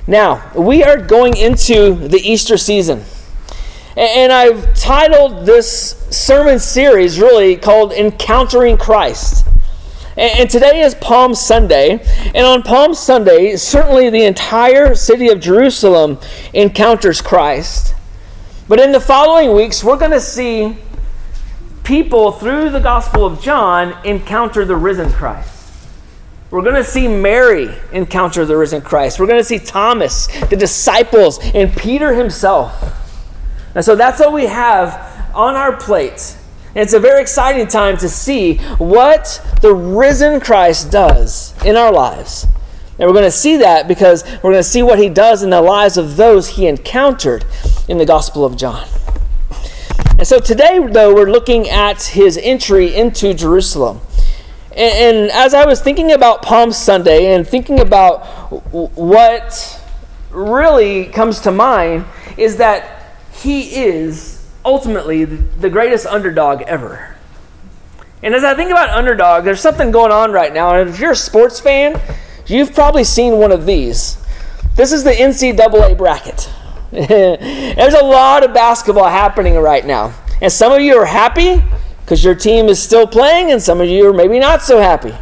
Now, we are going into the Easter season. And I've titled this sermon series really called Encountering Christ. And today is Palm Sunday. And on Palm Sunday, certainly the entire city of Jerusalem encounters Christ. But in the following weeks, we're going to see people through the Gospel of John encounter the risen Christ. We're going to see Mary encounter the risen Christ. We're going to see Thomas, the disciples, and Peter himself. And so that's what we have on our plate. And it's a very exciting time to see what the risen Christ does in our lives. And we're going to see that because we're going to see what he does in the lives of those he encountered in the Gospel of John. And so today, though, we're looking at his entry into Jerusalem. And as I was thinking about Palm Sunday and thinking about what really comes to mind is that he is ultimately the greatest underdog ever. And as I think about underdog, there's something going on right now. And if you're a sports fan, you've probably seen one of these. This is the NCAA bracket. There's a lot of basketball happening right now. And some of you are happy because your team is still playing, and some of you are maybe not so happy.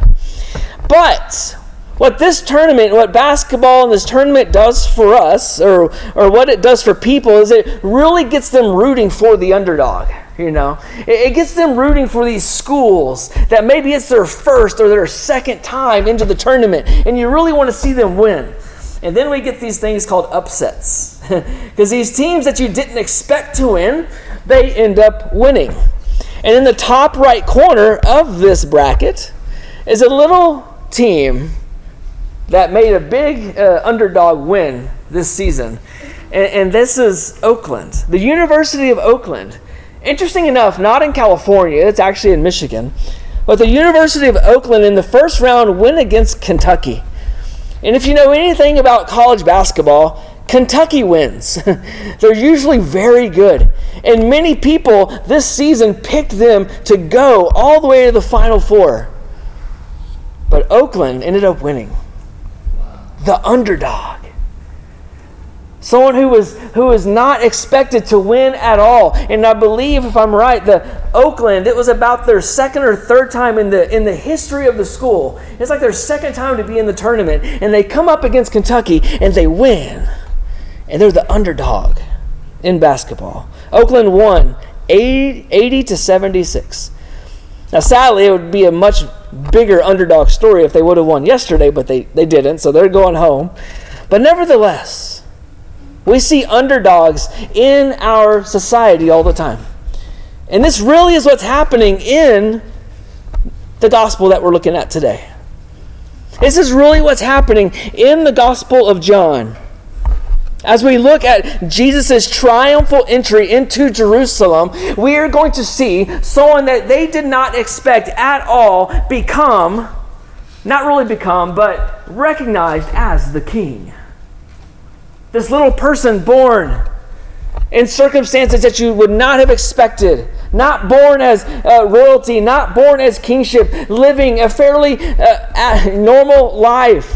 But what this tournament, what basketball and this tournament does for us, or what it does for people, is it really gets them rooting for the underdog. You know, it gets them rooting for these schools that maybe it's their first or their second time into the tournament, and you really want to see them win. And then we get these things called upsets. Because these teams that you didn't expect to win, they end up winning. And in the top right corner of this bracket is a little team that made a big underdog win this season. And this is Oakland, the University of Oakland. Interesting enough, not in California, it's actually in Michigan. But the University of Oakland in the first round went against Kentucky. And if you know anything about college basketball, Kentucky wins. They're usually very good. And many people this season picked them to go all the way to the Final Four. But Oakland ended up winning. The underdog. Someone who was not expected to win at all. And I believe, if I'm right, the Oakland, it was about their second or third time in the history of the school. It's like their second time to be in the tournament. And they come up against Kentucky and they win. And they're the underdog in basketball. Oakland won 80-76. Now, sadly, it would be a much bigger underdog story if they would have won yesterday, but they didn't, so they're going home. But nevertheless, we see underdogs in our society all the time. And this really is what's happening in the gospel that we're looking at today. This is really what's happening in the Gospel of John. As we look at Jesus' triumphal entry into Jerusalem, we are going to see someone that they did not expect at all but recognized as the king. This little person born in circumstances that you would not have expected, not born as royalty, not born as kingship, living a fairly normal life,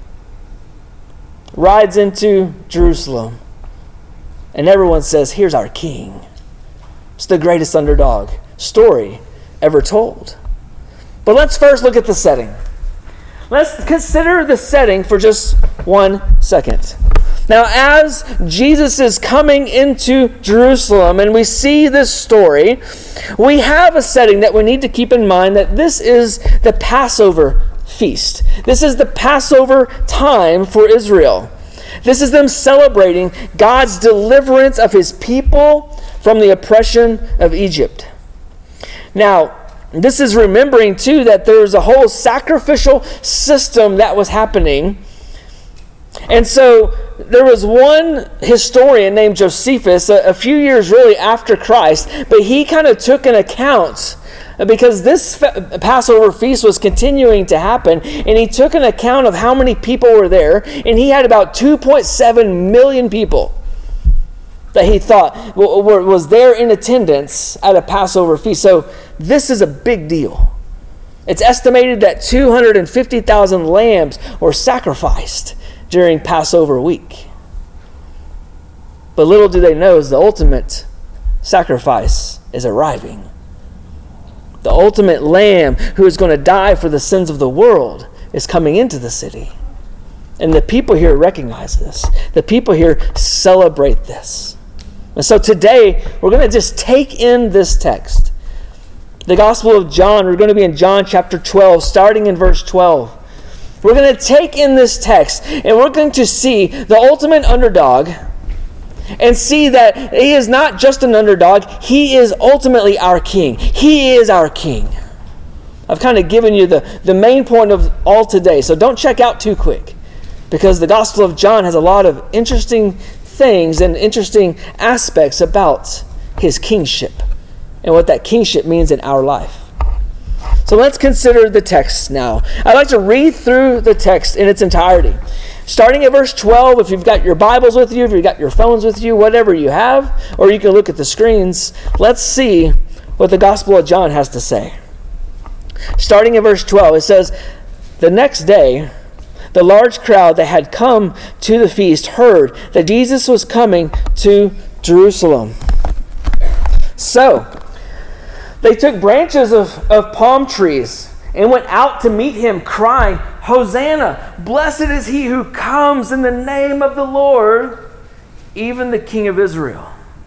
rides into Jerusalem. And everyone says, here's our king. It's the greatest underdog story ever told. But let's first look at the setting. Let's consider the setting for just 1 second. Now, as Jesus is coming into Jerusalem and we see this story, we have a setting that we need to keep in mind, that this is the Passover feast. This is the Passover time for Israel. This is them celebrating God's deliverance of his people from the oppression of Egypt. Now, this is remembering too that there's a whole sacrificial system that was happening. And so there was one historian named Josephus a few years really after Christ, but he kind of took an account because this Passover feast was continuing to happen, and he took an account of how many people were there, and he had about 2.7 million people that he thought was there in attendance at a Passover feast. So this is a big deal. It's estimated that 250,000 lambs were sacrificed during Passover week. But little do they know is the ultimate sacrifice is arriving. The ultimate lamb who is going to die for the sins of the world is coming into the city. And the people here recognize this. The people here celebrate this. And so today, we're going to just take in this text. The Gospel of John, we're going to be in John chapter 12, starting in verse 12. We're going to take in this text, and we're going to see the ultimate underdog, and see that he is not just an underdog, he is ultimately our king. He is our king. I've kind of given you the main point of all today, so don't check out too quick, because the Gospel of John has a lot of interesting things and interesting aspects about his kingship and what that kingship means in our life. So let's consider the text now. I'd like to read through the text in its entirety. Starting at verse 12, if you've got your Bibles with you, if you've got your phones with you, whatever you have, or you can look at the screens, let's see what the Gospel of John has to say. Starting at verse 12, it says, "The next day, the large crowd that had come to the feast heard that Jesus was coming to Jerusalem. So they took branches of palm trees and went out to meet him, crying, 'Hosanna! Blessed is he who comes in the name of the Lord, even the King of Israel.'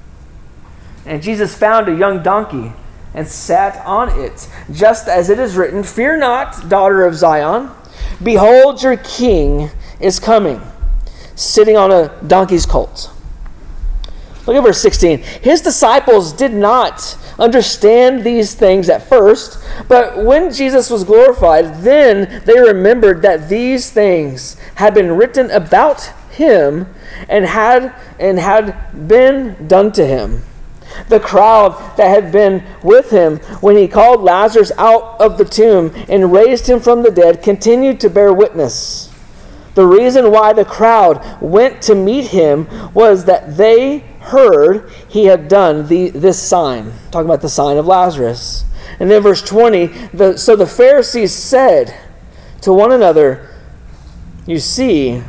And Jesus found a young donkey and sat on it, just as it is written, 'Fear not, daughter of Zion. Behold, your king is coming, sitting on a donkey's colt.'" Look at verse 16. "His disciples did not understand these things at first, but when Jesus was glorified, then they remembered that these things had been written about him and had been done to him. The crowd that had been with him when he called Lazarus out of the tomb and raised him from the dead continued to bear witness. The reason why the crowd went to meet him was that they heard he had done this sign." Talking about the sign of Lazarus. And then verse 20, "So the Pharisees said to one another, 'You see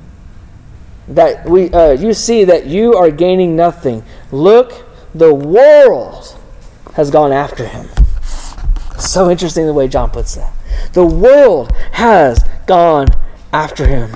that you are gaining nothing. Look, the world has gone after him.'" So interesting the way John puts that. The world has gone after him.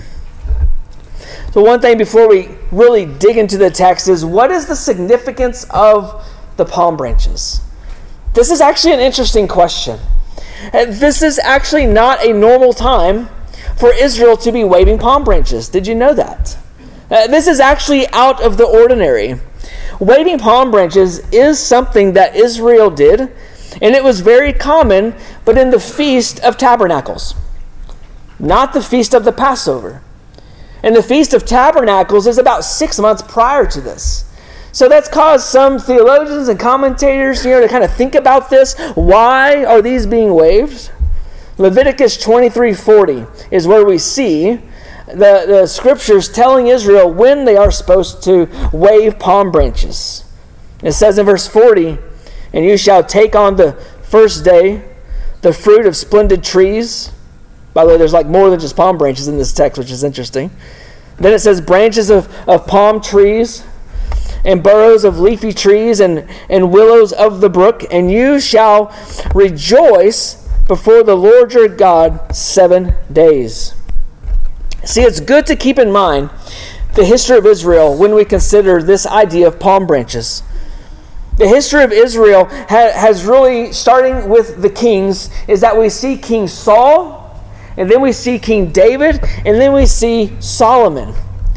So one thing before we really dig into the text is, what is the significance of the palm branches? This is actually an interesting question. This is actually not a normal time for Israel to be waving palm branches. Did you know that? This is actually out of the ordinary. Waving palm branches is something that Israel did, and it was very common, but in the Feast of Tabernacles, not the Feast of the Passover. And the Feast of Tabernacles is about 6 months prior to this. So that's caused some theologians and commentators, to kind of think about this. Why are these being waved? Leviticus 23:40 is where we see the scriptures telling Israel when they are supposed to wave palm branches. It says in verse 40, "And you shall take on the first day the fruit of splendid trees." By the way, there's more than just palm branches in this text, which is interesting. Then it says branches of palm trees and burrows of leafy trees and willows of the brook. "And you shall rejoice before the Lord your God 7 days. See, it's good to keep in mind the history of Israel when we consider this idea of palm branches. The history of Israel has really, starting with the kings, is that we see King Saul, and then we see King David, and then we see Solomon.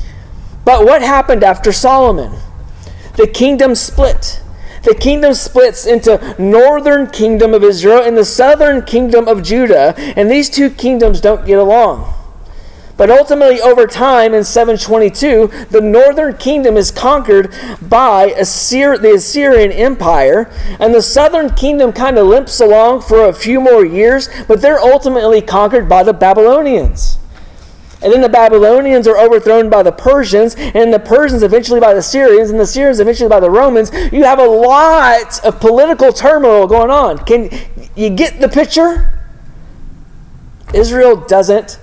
But what happened after Solomon? The kingdom split. The kingdom splits into northern kingdom of Israel and the southern kingdom of Judah, and these two kingdoms don't get along. But ultimately, over time, in 722, the northern kingdom is conquered by the Assyrian Empire, and the southern kingdom kind of limps along for a few more years, but they're ultimately conquered by the Babylonians. And then the Babylonians are overthrown by the Persians, and the Persians eventually by the Syrians, and the Syrians eventually by the Romans. You have a lot of political turmoil going on. Can you get the picture? Israel doesn't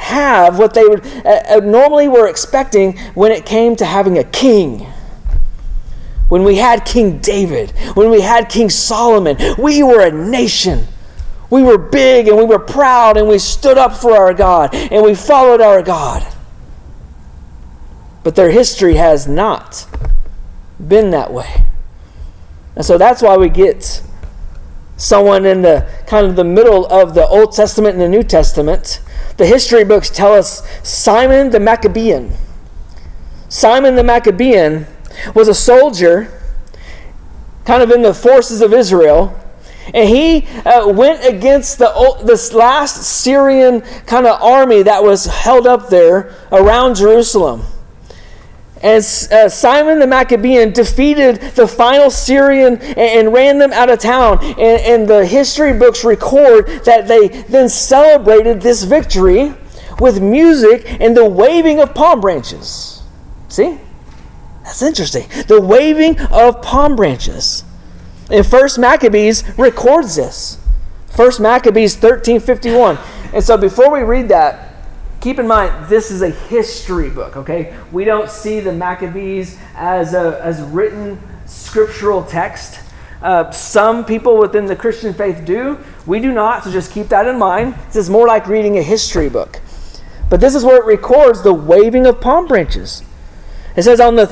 have what they would normally were expecting when it came to having a king. When we had King David, when we had King Solomon, we were a nation. We were big and we were proud and we stood up for our God and we followed our God. But their history has not been that way. And so that's why we get someone in the kind of the middle of the Old Testament and the New Testament. The history books tell us Simon the Maccabean. Simon the Maccabean was a soldier kind of in the forces of Israel, and he went against this last Syrian kind of army that was held up there around Jerusalem. And Simon the Maccabean defeated the final Syrian and ran them out of town. And the history books record that they then celebrated this victory with music and the waving of palm branches. See? That's interesting. The waving of palm branches. And 1 Maccabees records this. 1 Maccabees 13:51. And so before we read that, keep in mind, this is a history book, okay? We don't see the Maccabees as written scriptural text. Some people within the Christian faith do. We do not, so just keep that in mind. This is more like reading a history book. But this is where it records the waving of palm branches. It says on the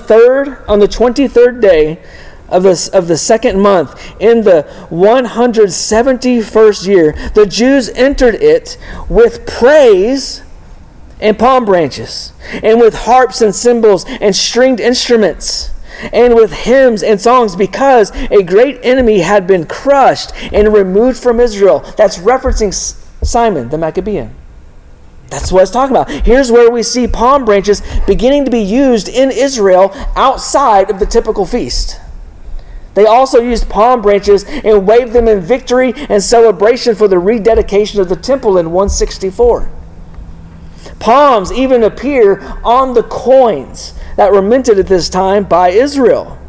23rd day of the second month, in the 171st year, the Jews entered it with praise and palm branches, and with harps and cymbals and stringed instruments, and with hymns and songs, because a great enemy had been crushed and removed from Israel. That's referencing Simon the Maccabean. That's what it's talking about. Here's where we see palm branches beginning to be used in Israel outside of the typical feast. They also used palm branches and waved them in victory and celebration for the rededication of the temple in 164. Palms even appear on the coins that were minted at this time by Israel,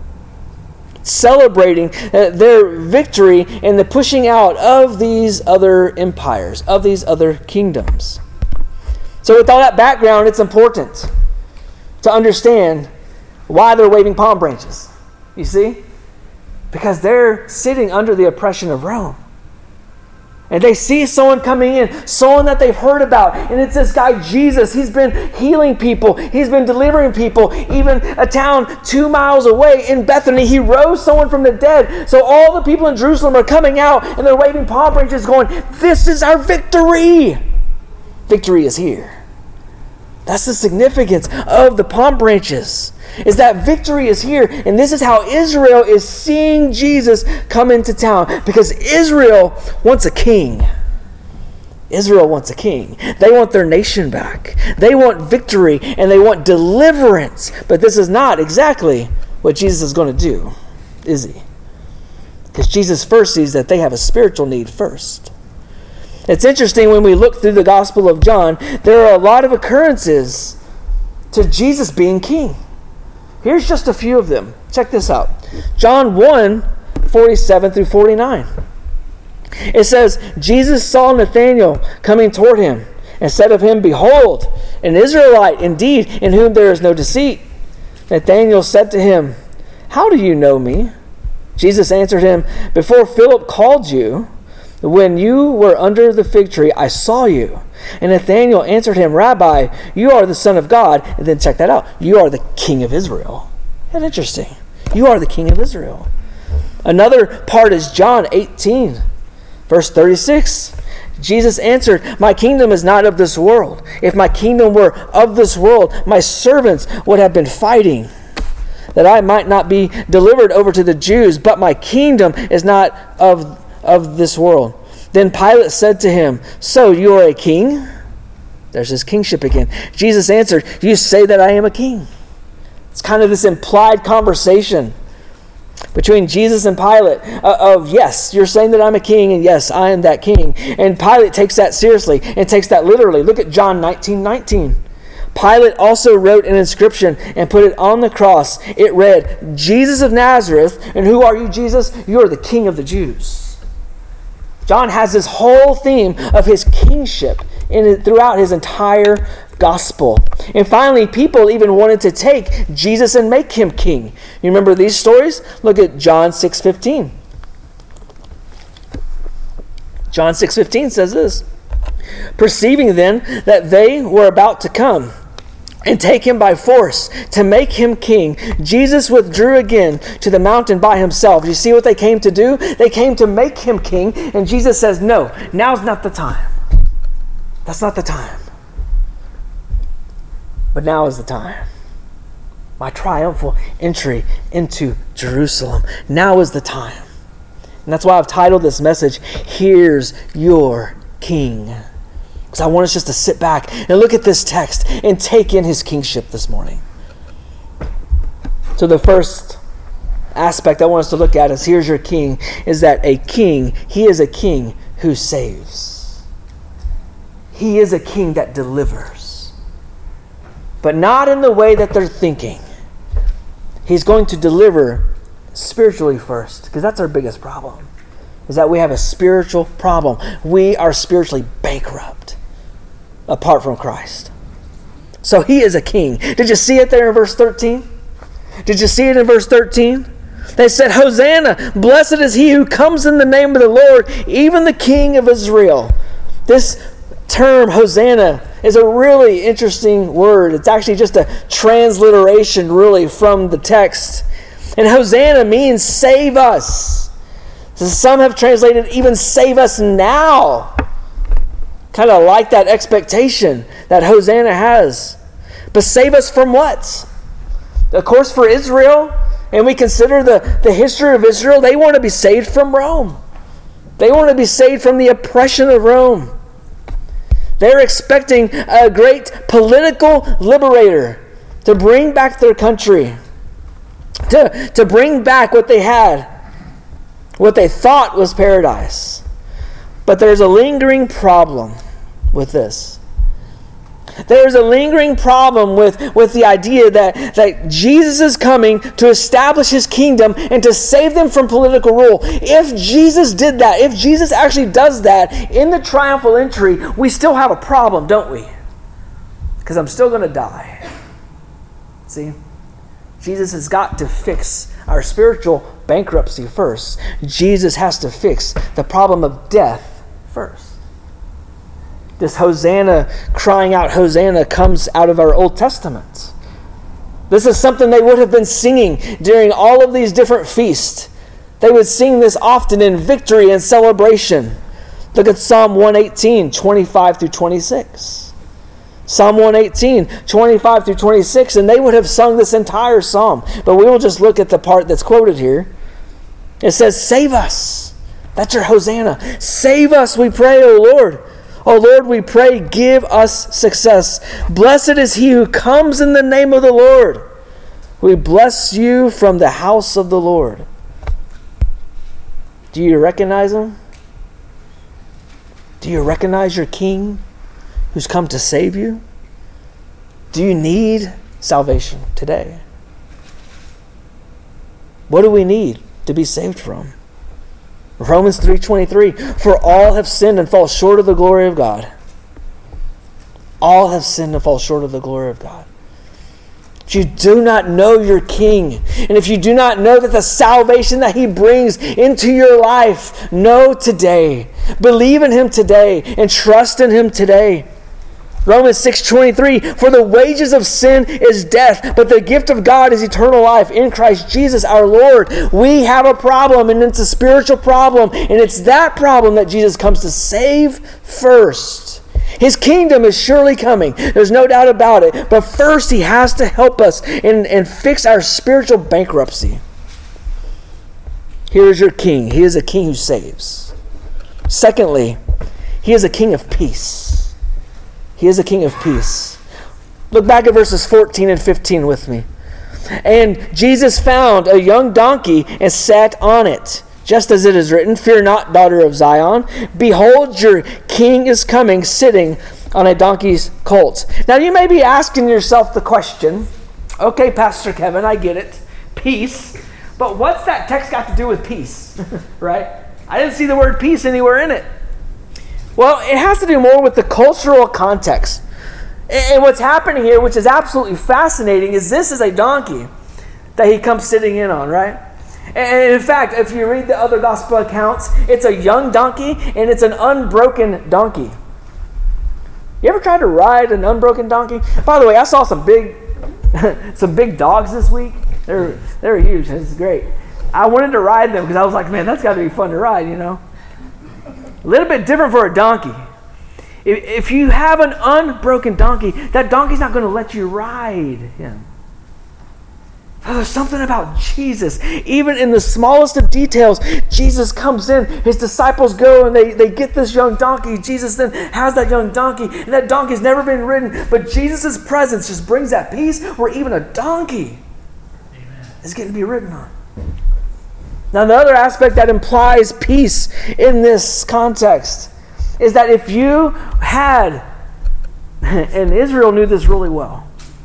celebrating their victory and the pushing out of these other empires, of these other kingdoms. So with all that background, it's important to understand why they're waving palm branches. You see? Because they're sitting under the oppression of Rome. And they see someone coming in, someone that they've heard about. And it's this guy, Jesus. He's been healing people. He's been delivering people. Even a town 2 miles away in Bethany, he rose someone from the dead. So all the people in Jerusalem are coming out and they're waving palm branches going, "This is our victory." Victory is here. That's the significance of the palm branches, is that victory is here. And this is how Israel is seeing Jesus come into town, because Israel wants a king. Israel wants a king. They want their nation back. They want victory and they want deliverance. But this is not exactly what Jesus is going to do, is he? Because Jesus first sees that they have a spiritual need first. It's interesting when we look through the Gospel of John, there are a lot of occurrences to Jesus being king. Here's just a few of them. Check this out. John 1:47 through 49. It says, Jesus saw Nathanael coming toward him and said of him, "Behold, an Israelite indeed, in whom there is no deceit." Nathanael said to him, "How do you know me?" Jesus answered him, "Before Philip called you, when you were under the fig tree, I saw you." And Nathanael answered him, "Rabbi, you are the Son of God." And then check that out. "You are the King of Israel." That's interesting. You are the King of Israel. Another part is John 18, verse 36. Jesus answered, "My kingdom is not of this world. If my kingdom were of this world, my servants would have been fighting, that I might not be delivered over to the Jews. But my kingdom is not of this world." Then Pilate said to him, "So you are a king?" There's his kingship again. Jesus answered, "You say that I am a king." It's kind of this implied conversation between Jesus and Pilate of, yes, you're saying that I'm a king, and yes, I am that king. And Pilate takes that seriously and takes that literally. Look at John 19:19. Pilate also wrote an inscription and put it on the cross. It read, "Jesus of Nazareth." And who are you, Jesus? You are the King of the Jews. John has this whole theme of his kingship throughout his entire gospel. And finally, people even wanted to take Jesus and make him king. You remember these stories? Look at John 6:15. John 6:15 says this, "Perceiving then that they were about to come and take him by force to make him king, Jesus withdrew again to the mountain by himself." You see what they came to do? They came to make him king, and Jesus says, "No, now's not the time. That's not the time. But now is the time. My triumphal entry into Jerusalem. Now is the time." And that's why I've titled this message, "Here's Your King." Because I want us just to sit back and look at this text and take in his kingship this morning. So the first aspect I want us to look at is, here's your king, is that a king, he is a king who saves. He is a king that delivers. But not in the way that they're thinking. He's going to deliver spiritually first, because that's our biggest problem, is that we have a spiritual problem. We are spiritually bankrupt apart from Christ. So he is a king. Did you see it there in verse 13? Did you see it in verse 13? They said, "Hosanna, blessed is he who comes in the name of the Lord, even the King of Israel." This term, Hosanna, is a really interesting word. It's actually just a transliteration, really, from the text. And Hosanna means save us. So some have translated even save us now. Kind of like that expectation that Hosanna has. But save us from what? Of course, for Israel, and we consider the history of Israel, they want to be saved from Rome. They want to be saved from the oppression of Rome. They're expecting a great political liberator to bring back their country, to bring back what they had, what they thought was paradise. But there's a lingering problem with this. There's a lingering problem with the idea that Jesus is coming to establish his kingdom and to save them from political rule. If Jesus did that, if Jesus actually does that in the triumphal entry, we still have a problem, don't we? Because I'm still going to die. See? Jesus has got to fix our spiritual bankruptcy first. Jesus has to fix the problem of death first. This Hosanna, crying out Hosanna, comes out of our Old Testament. This is something they would have been singing during all of these different feasts. They would sing this often in victory and celebration. Look at Psalm 118, 25 through 26. Psalm 118, 25 through 26, and they would have sung this entire psalm. But we will just look at the part that's quoted here. It says, "Save us." That's your Hosanna. "Save us, we pray, O Lord. O Lord, we pray, give us success. Blessed is he who comes in the name of the Lord. We bless you from the house of the Lord." Do you recognize him? Do you recognize your King who's come to save you? Do you need salvation today? What do we need to be saved from? Romans 3:23, "For all have sinned and fall short of the glory of God." All have sinned and fall short of the glory of God. If you do not know your King, and if you do not know that the salvation that he brings into your life, know today. Believe in him today and trust in him today. Romans 6:23, "For the wages of sin is death, but the gift of God is eternal life in Christ Jesus our Lord." We have a problem, and it's a spiritual problem, and it's that problem that Jesus comes to save first. His kingdom is surely coming. There's no doubt about it. But first, he has to help us and fix our spiritual bankruptcy. Here is your King. He is a King who saves. Secondly, he is a King of peace. He is a King of peace. Look back at verses 14 and 15 with me. "And Jesus found a young donkey and sat on it, just as it is written, 'Fear not, daughter of Zion. Behold, your king is coming, sitting on a donkey's colt.'" Now you may be asking yourself the question, okay, Pastor Kevin, I get it. Peace. But what's that text got to do with peace? Right? I didn't see the word peace anywhere in it. Well, it has to do more with the cultural context. And what's happening here, which is absolutely fascinating, is this is a donkey that he comes sitting in on, right? And in fact, if you read the other gospel accounts, it's a young donkey and it's an unbroken donkey. You ever tried to ride an unbroken donkey? By the way, I saw some big dogs this week. They're huge. It's great. I wanted to ride them because I was like, man, that's got to be fun to ride, you know? A little bit different for a donkey. If you have an unbroken donkey, that donkey's not going to let you ride him. There's something about Jesus. Even in the smallest of details, Jesus comes in. His disciples go and they get this young donkey. Jesus then has that young donkey. And that donkey's never been ridden. But Jesus' presence just brings that peace where even a donkey is getting to be ridden on. Now, the other aspect that implies peace in this context is that if you had, and Israel knew this really well,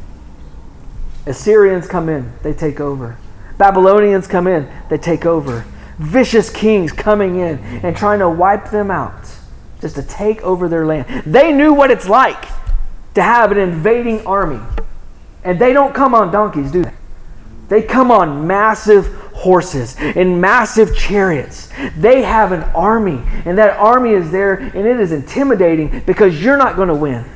Assyrians come in, they take over. Babylonians come in, they take over. Vicious kings coming in and trying to wipe them out, just to take over their land. They knew what it's like to have an invading army. And they don't come on donkeys, do they? They come on massive horses and massive chariots. They have an army, and that army is there, and it is intimidating because you're not going to win.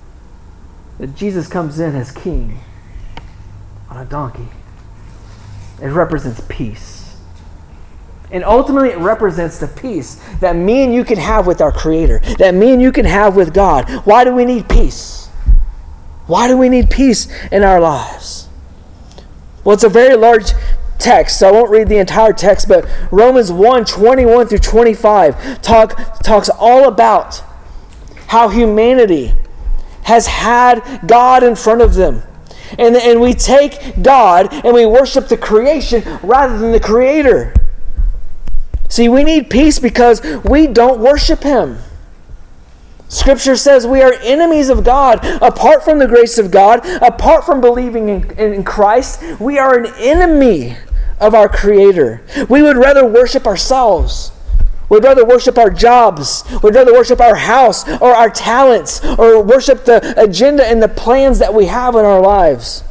But Jesus comes in as king on a donkey. It represents peace. And ultimately it represents the peace that me and you can have with our Creator, that me and you can have with God. Why do we need peace? Why do we need peace in our lives? Well, it's a very large text, so I won't read the entire text, but Romans 1:21 through 25 talks all about how humanity has had God in front of them. And we take God and we worship the creation rather than the Creator. See, we need peace because we don't worship Him. Scripture says we are enemies of God. Apart from the grace of God, apart from believing in Christ, we are an enemy of our Creator. We would rather worship ourselves. We'd rather worship our jobs. We'd rather worship our house or our talents or worship the agenda and the plans that we have in our lives.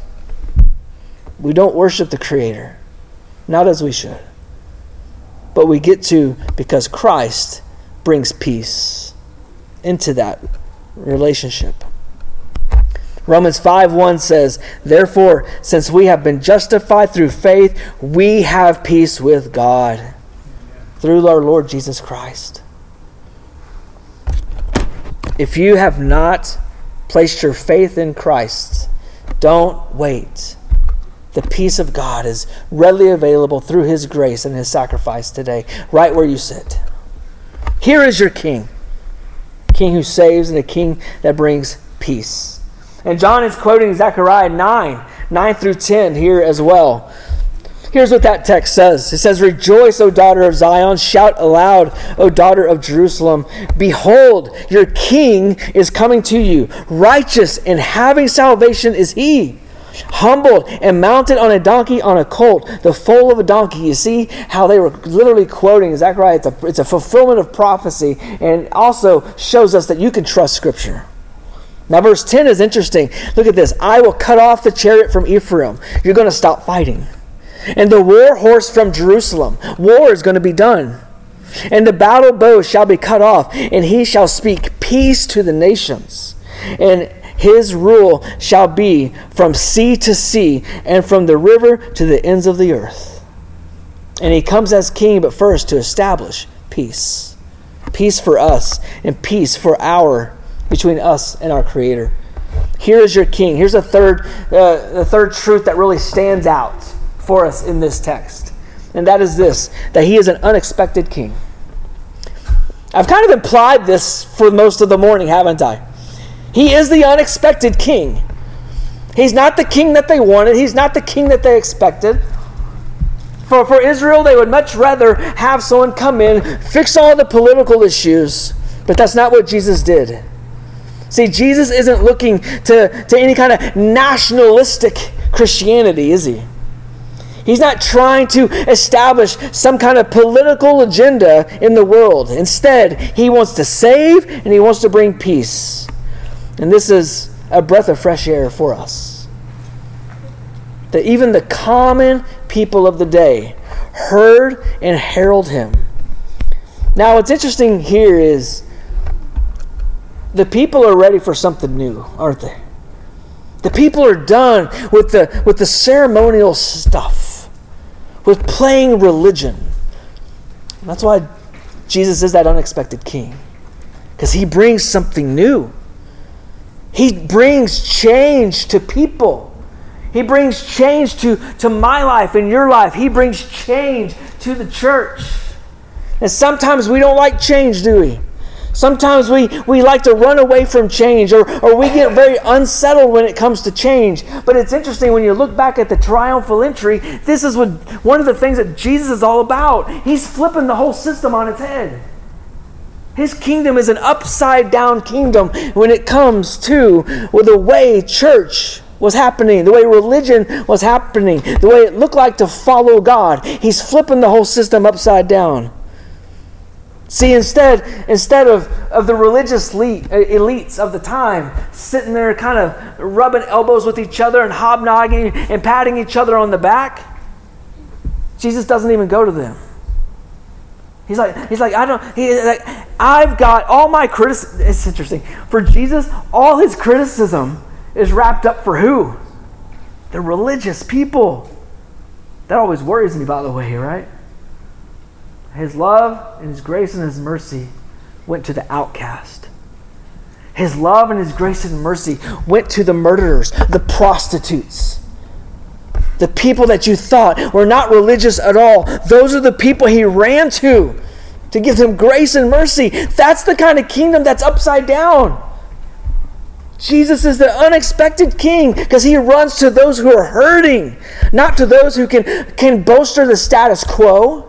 We don't worship the Creator, not as we should. But we get to because Christ brings peace into that relationship. Romans 5:1 says, "Therefore, since we have been justified through faith, we have peace with God through our Lord Jesus Christ." If you have not placed your faith in Christ, don't wait. The peace of God is readily available through His grace and His sacrifice today, right where you sit. Here is your King. A King who saves and a King that brings peace. And John is quoting Zechariah 9 through 10 here as well. Here's what that text says. It says, "Rejoice, O daughter of Zion. Shout aloud, O daughter of Jerusalem. Behold, your King is coming to you. Righteous and having salvation is He. Humbled and mounted on a donkey, on a colt, the foal of a donkey." You see how they were literally quoting Zechariah. It's a fulfillment of prophecy, and also shows us that you can trust Scripture. Now verse 10 is interesting. Look at this. "I will cut off the chariot from Ephraim." You're going to stop fighting. "And the war horse from Jerusalem." War is going to be done. "And the battle bow shall be cut off, and he shall speak peace to the nations. And his rule shall be from sea to sea, and from the river to the ends of the earth." And he comes as king, but first to establish peace. Peace for us, and peace between us and our Creator. Here is your King. Here's the third truth that really stands out for us in this text. And that is this, that He is an unexpected King. I've kind of implied this for most of the morning, haven't I? He is the unexpected King. He's not the king that they wanted. He's not the king that they expected. For Israel, they would much rather have someone come in, fix all the political issues, but that's not what Jesus did. See, Jesus isn't looking to any kind of nationalistic Christianity, is He? He's not trying to establish some kind of political agenda in the world. Instead, he wants to save and he wants to bring peace. And this is a breath of fresh air for us. That even the common people of the day heard and heralded him. Now, what's interesting here is the people are ready for something new, aren't they? The people are done with the ceremonial stuff, with playing religion. That's why Jesus is that unexpected king, because he brings something new. He brings change to people. He brings change to my life and your life. He brings change to the church. And sometimes we don't like change, do we? Sometimes we like to run away from change, or we get very unsettled when it comes to change. But it's interesting when you look back at the triumphal entry, this is one of the things that Jesus is all about. He's flipping the whole system on its head. His kingdom is an upside-down kingdom when it comes to the way church was happening, the way religion was happening, the way it looked like to follow God. He's flipping the whole system upside down. See, instead of the religious elites of the time sitting there kind of rubbing elbows with each other and hobnogging and patting each other on the back, Jesus doesn't even go to them. He's like, I've got all my criticism. It's interesting. For Jesus, all his criticism is wrapped up for who? The religious people. That always worries me, by the way, right? His love and his grace and his mercy went to the outcast. His love and his grace and mercy went to the murderers, the prostitutes, the people that you thought were not religious at all. Those are the people he ran to give them grace and mercy. That's the kind of kingdom that's upside down. Jesus is the unexpected king because he runs to those who are hurting, not to those who can bolster the status quo.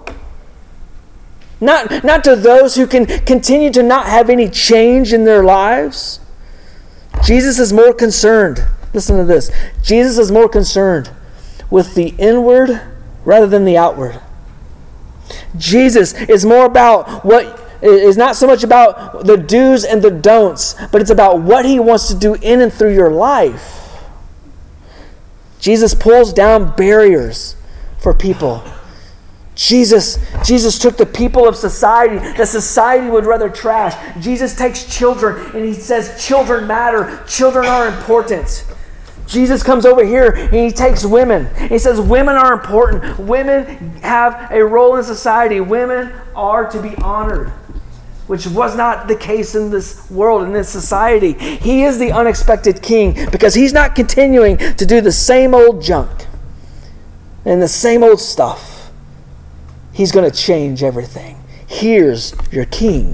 Not to those who can continue to not have any change in their lives. Jesus is more concerned. Listen to this. Jesus is more concerned with the inward rather than the outward. Jesus is more about what is not so much about the do's and the don'ts, but it's about what he wants to do in and through your life. Jesus pulls down barriers for people. Jesus took the people of society that society would rather trash. Jesus takes children and he says children matter. Children are important. Jesus comes over here and he takes women. He says women are important. Women have a role in society. Women are to be honored, which was not the case in this world, in this society. He is the unexpected king because he's not continuing to do the same old junk and the same old stuff. He's going to change everything. Here's your king.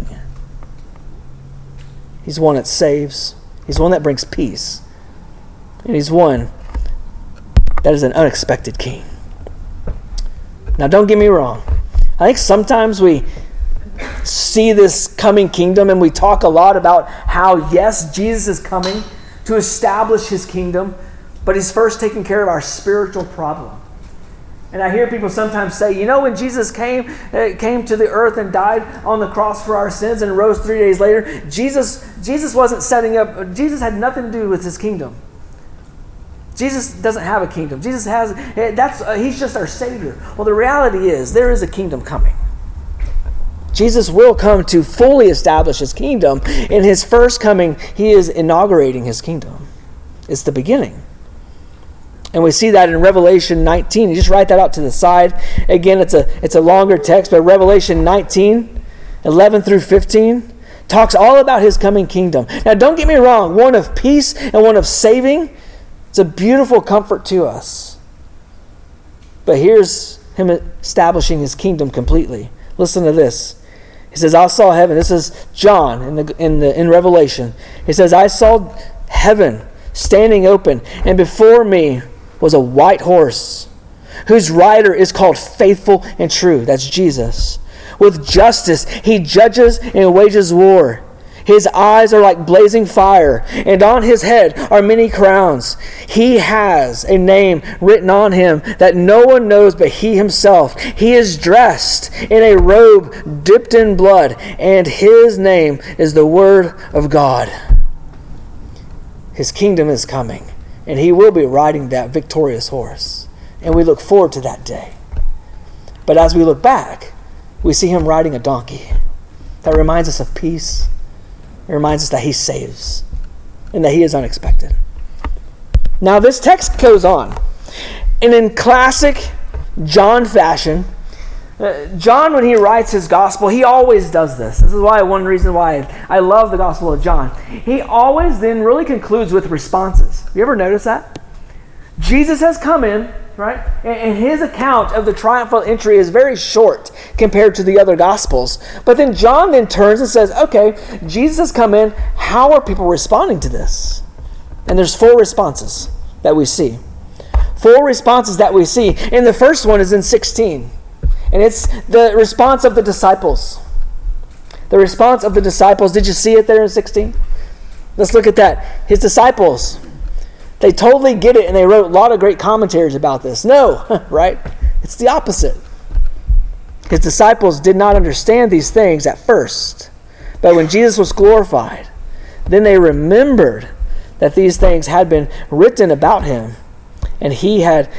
He's one that saves. He's one that brings peace. And he's one that is an unexpected king. Now, don't get me wrong. I think sometimes we see this coming kingdom and we talk a lot about how, yes, Jesus is coming to establish his kingdom, but he's first taking care of our spiritual problem. And I hear people sometimes say, when Jesus came to the earth and died on the cross for our sins and rose 3 days later, Jesus wasn't setting up, Jesus had nothing to do with his kingdom. Jesus doesn't have a kingdom. He's just our Savior. Well, the reality is there is a kingdom coming. Jesus will come to fully establish his kingdom. In his first coming, he is inaugurating his kingdom. It's the beginning. And we see that in Revelation 19. You just write that out to the side. Again, it's a longer text, but Revelation 19, 11 through 15, talks all about his coming kingdom. Now, don't get me wrong. One of peace and one of saving. It's a beautiful comfort to us. But here's him establishing his kingdom completely. Listen to this. He says, I saw heaven. This is John in Revelation. He says, I saw heaven standing open, and before me was a white horse, whose rider is called Faithful and True. That's Jesus. With justice he judges and wages war. His eyes are like blazing fire, and on his head are many crowns. He has a name written on him that no one knows but he himself. He is dressed in a robe dipped in blood, and his name is the Word of God. His kingdom is coming, and he will be riding that victorious horse. And we look forward to that day. But as we look back, we see him riding a donkey. That reminds us of peace. It reminds us that he saves and that he is unexpected. Now this text goes on. And in classic John fashion, John, when he writes his gospel, he always does this. This is one reason why I love the Gospel of John. He always then really concludes with responses. You ever notice that? Jesus has come in, right? And his account of the triumphal entry is very short compared to the other Gospels. But then John then turns and says, okay, Jesus has come in. How are people responding to this? And there's 4 responses that we see. 4 responses that we see. And the first one is in 16. And it's the response of the disciples. The response of the disciples. Did you see it there in 16? Let's look at that. His disciples, they totally get it, and they wrote a lot of great commentaries about this. No, right? It's the opposite. His disciples did not understand these things at first. But when Jesus was glorified, then they remembered that these things had been written about him, and he had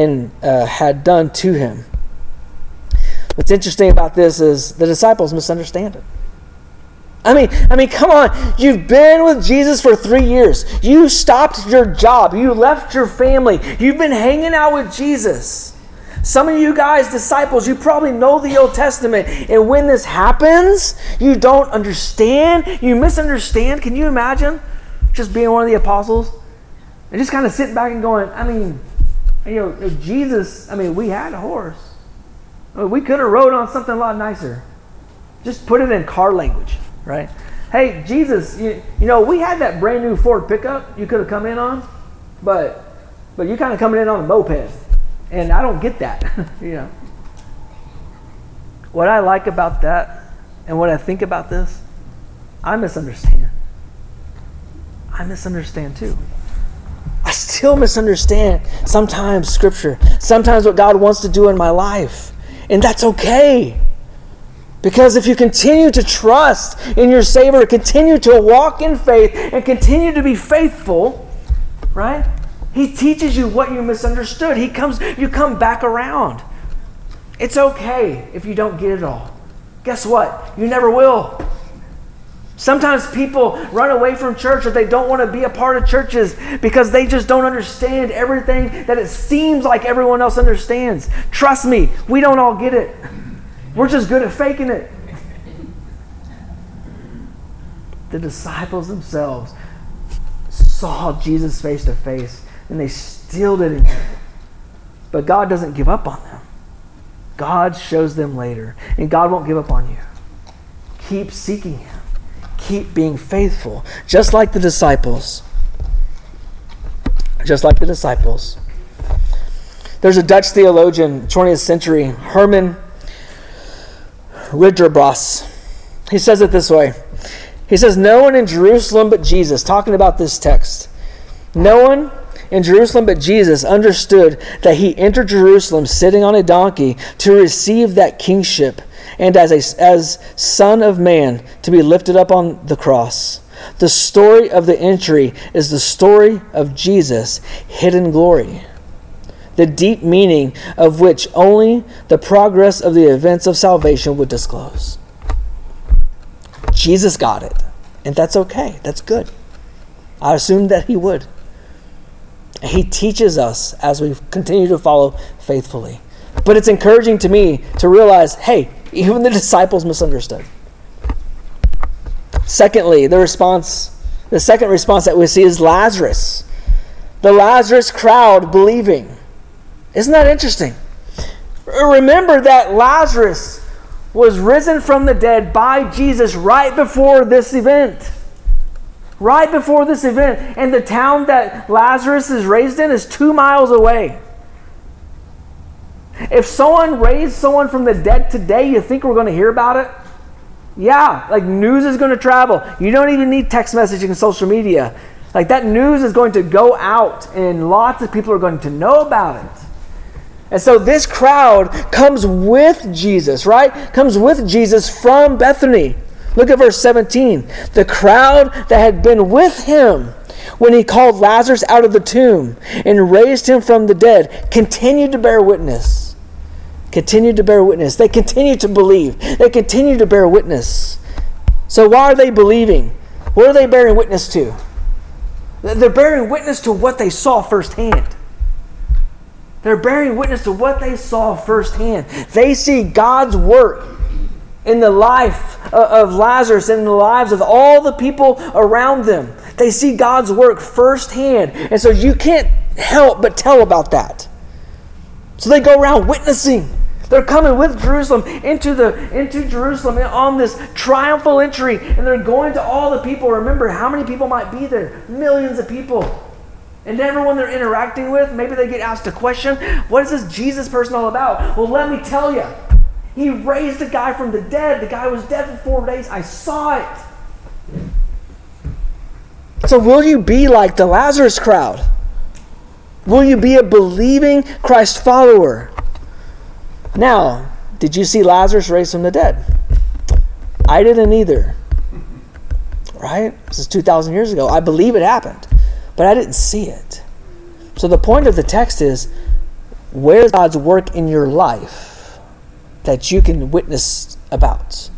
done to him. What's interesting about this is the disciples misunderstand it. I mean, come on. You've been with Jesus for 3 years. You stopped your job. You left your family. You've been hanging out with Jesus. Some of you guys, disciples, you probably know the Old Testament. And when this happens, you don't understand. You misunderstand. Can you imagine just being one of the apostles and just kind of sitting back and going, Jesus, we had a horse. We could have rode on something a lot nicer. Just put it in car language, right? Hey, Jesus, we had that brand new Ford pickup you could have come in on, but you kind of coming in on a moped, and I don't get that. What I like about that, and what I think about this, I misunderstand. I misunderstand too. I still misunderstand sometimes Scripture, sometimes what God wants to do in my life. And that's okay. Because if you continue to trust in your Savior, continue to walk in faith, and continue to be faithful, right? He teaches you what you misunderstood. You come back around. It's okay if you don't get it all. Guess what? You never will. Sometimes people run away from church, or they don't want to be a part of churches because they just don't understand everything that it seems like everyone else understands. Trust me, we don't all get it. We're just good at faking it. The disciples themselves saw Jesus face to face, and they still didn't get it. But God doesn't give up on them. God shows them later, and God won't give up on you. Keep seeking Him. Keep being faithful, just like the disciples. Just like the disciples. There's a Dutch theologian, 20th century, Herman Ridderbos. He says it this way. He says, no one in Jerusalem but Jesus, talking about this text, no one in Jerusalem but Jesus understood that he entered Jerusalem sitting on a donkey to receive that kingship, and as Son of Man to be lifted up on the cross. The story of the entry is the story of Jesus' hidden glory, the deep meaning of which only the progress of the events of salvation would disclose. Jesus got it, and that's okay. That's good. I assumed that he would. He teaches us as we continue to follow faithfully. But it's encouraging to me to realize, hey, even the disciples misunderstood. Secondly, the second response that we see is Lazarus. The Lazarus crowd believing. Isn't that interesting? Remember that Lazarus was risen from the dead by Jesus right before this event. Right before this event. And the town that Lazarus is raised in is 2 miles away. If someone raised someone from the dead today, you think we're going to hear about it? Yeah, like news is going to travel. You don't even need text messaging and social media. Like that news is going to go out and lots of people are going to know about it. And so this crowd comes with Jesus, right? Comes with Jesus from Bethany. Look at verse 17. The crowd that had been with him when he called Lazarus out of the tomb and raised him from the dead continued to bear witness. Continued to bear witness. They continued to believe. They continued to bear witness. So why are they believing? What are they bearing witness to? They're bearing witness to what they saw firsthand. They're bearing witness to what they saw firsthand. They see God's work in the life of Lazarus and in the lives of all the people around them. They see God's work firsthand. And so you can't help but tell about that. So they go around witnessing. They're coming with Jerusalem into Jerusalem on this triumphal entry, and they're going to all the people. Remember, how many people might be there? Millions of people. And everyone they're interacting with, maybe they get asked a question. What is this Jesus person all about? Well, let me tell you. He raised a guy from the dead. The guy was dead for 4 days. I saw it. So will you be like the Lazarus crowd? Will you be a believing Christ follower? Now, did you see Lazarus raised from the dead? I didn't either. Right? This is 2,000 years ago. I believe it happened, but I didn't see it. So the point of the text is, where's God's work in your life that you can witness about?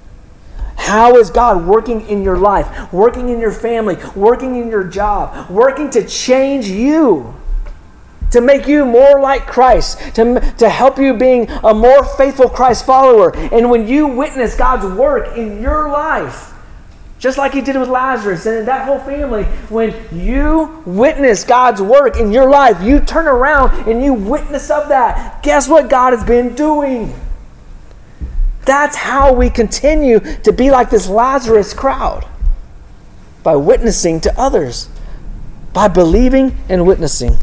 How is God working in your life, working in your family, working in your job, working to change you? To make you more like Christ, to help you being a more faithful Christ follower. And when you witness God's work in your life, just like he did with Lazarus and that whole family, when you witness God's work in your life, you turn around and you witness of that. Guess what God has been doing? That's how we continue to be like this Lazarus crowd. By witnessing to others. By believing and witnessing.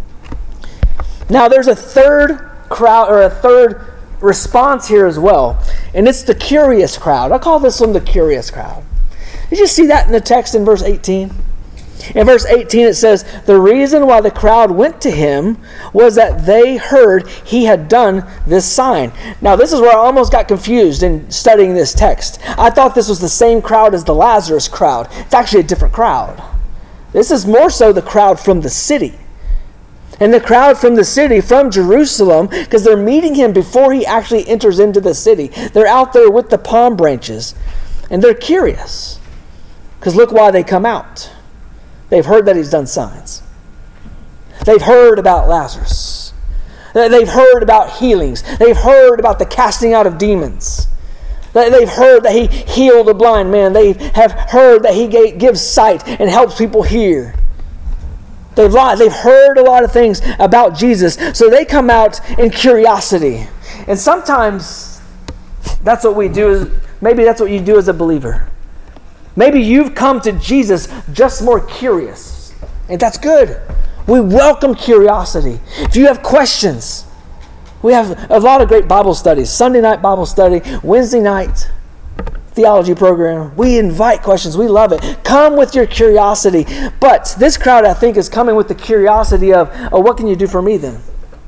Now there's a third crowd, or a third response here as well. And it's the curious crowd. I call this one the curious crowd. Did you see that in the text in verse 18? In verse 18 it says, the reason why the crowd went to him was that they heard he had done this sign. Now this is where I almost got confused in studying this text. I thought this was the same crowd as the Lazarus crowd. It's actually a different crowd. This is more so the crowd from the city. And the crowd from the city, from Jerusalem, because they're meeting him before he actually enters into the city. They're out there with the palm branches. And they're curious. Because look why they come out. They've heard that he's done signs. They've heard about Lazarus. They've heard about healings. They've heard about the casting out of demons. They've heard that he healed a blind man. They have heard that he gives sight and helps people hear. They've heard a lot of things about Jesus. So they come out in curiosity. And sometimes that's what we do. Maybe that's what you do as a believer. Maybe you've come to Jesus just more curious. And that's good. We welcome curiosity. If you have questions, we have a lot of great Bible studies. Sunday night Bible study, Wednesday night theology program. We invite questions. We love it. Come with your curiosity. But this crowd, I think, is coming with the curiosity of, oh, what can you do for me then?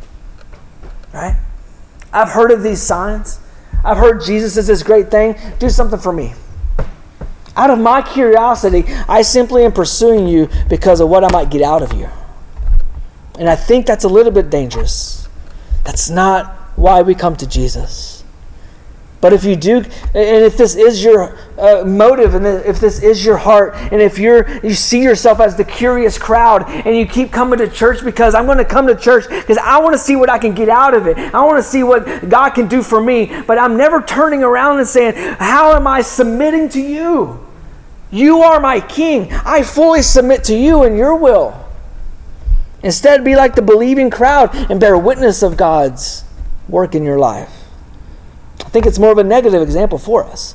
Right? I've heard of these signs. I've heard Jesus is this great thing. Do something for me. Out of my curiosity, I simply am pursuing you because of what I might get out of you. And I think that's a little bit dangerous. That's not why we come to Jesus. But if you do, and if this is your motive, and if this is your heart, and if you see yourself as the curious crowd, and you keep coming to church because I'm going to come to church because I want to see what I can get out of it. I want to see what God can do for me. But I'm never turning around and saying, how am I submitting to you? You are my king. I fully submit to you and your will. Instead, be like the believing crowd and bear witness of God's work in your life. I think it's more of a negative example for us.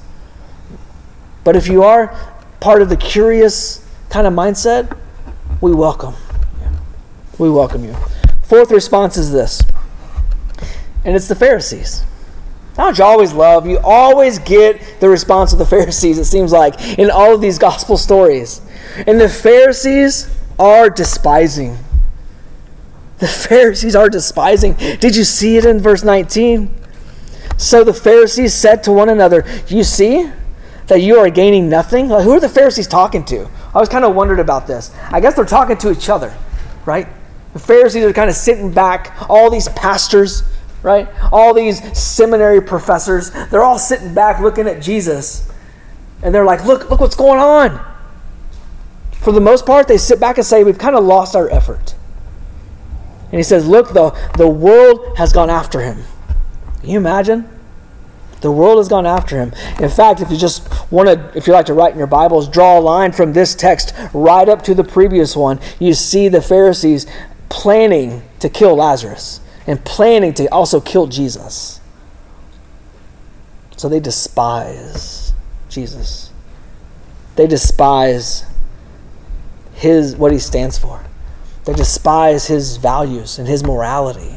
But if you are part of the curious kind of mindset, we welcome. We welcome you. Fourth response is this. And it's the Pharisees. Don't you always love? You always get the response of the Pharisees, it seems like, in all of these gospel stories. And the Pharisees are despising. The Pharisees are despising. Did you see it in verse 19? So the Pharisees said to one another, you see that you are gaining nothing? Like, who are the Pharisees talking to? I was kind of wondered about this. I guess they're talking to each other, right? The Pharisees are kind of sitting back, all these pastors, right? All these seminary professors, they're all sitting back looking at Jesus. And they're like, look what's going on. For the most part, they sit back and say, we've kind of lost our effort. And he says, look, the world has gone after him. Can you imagine? The world has gone after him. In fact, if you like to write in your Bibles, draw a line from this text right up to the previous one, you see the Pharisees planning to kill Lazarus and planning to also kill Jesus. So they despise Jesus. They despise what he stands for. They despise his values and his morality.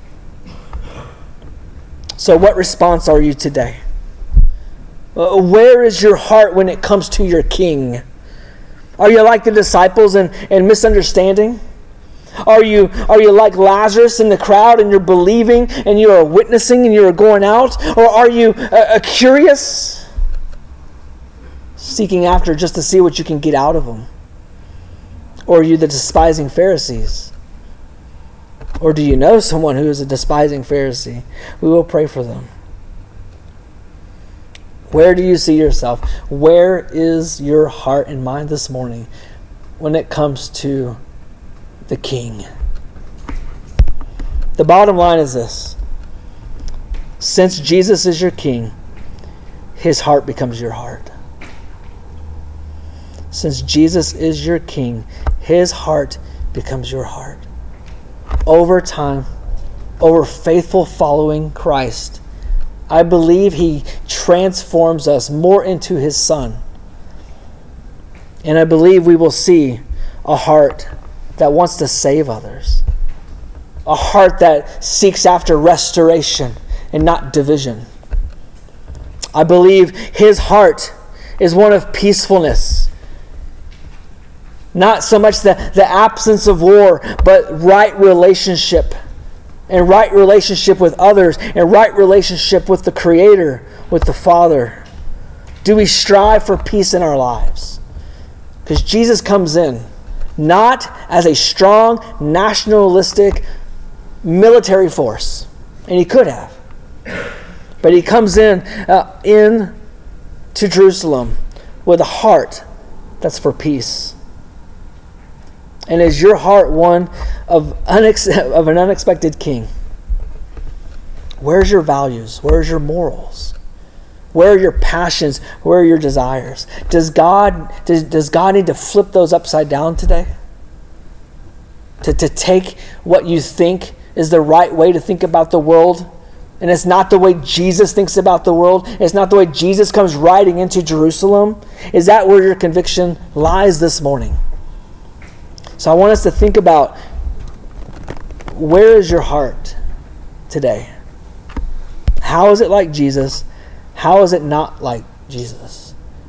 So what response are you today? Where is your heart when it comes to your King? Are you like the disciples and misunderstanding? Are you like Lazarus in the crowd and you're believing and you are witnessing and you are going out? Or are you curious, seeking after just to see what you can get out of them? Or are you the despising Pharisees? Or do you know someone who is a despising Pharisee? We will pray for them. Where do you see yourself? Where is your heart and mind this morning when it comes to the King? The bottom line is this. Since Jesus is your King, his heart becomes your heart. Since Jesus is your King, his heart becomes your heart. Over time, over faithful following Christ, I believe he transforms us more into his Son. And I believe we will see a heart that wants to save others. A heart that seeks after restoration and not division. I believe his heart is one of peacefulness. Not so much the absence of war, but right relationship. And right relationship with others. And right relationship with the Creator, with the Father. Do we strive for peace in our lives? Because Jesus comes in not as a strong, nationalistic military force. And he could have. But he comes in to Jerusalem with a heart that's for peace. And is your heart one of an unexpected King? Where's your values? Where's your morals? Where are your passions? Where are your desires? Does God need to flip those upside down today? To take what you think is the right way to think about the world, and it's not the way Jesus thinks about the world. It's not the way Jesus comes riding into Jerusalem. Is that where your conviction lies this morning? So I want us to think about, where is your heart today? How is it like Jesus? How is it not like Jesus?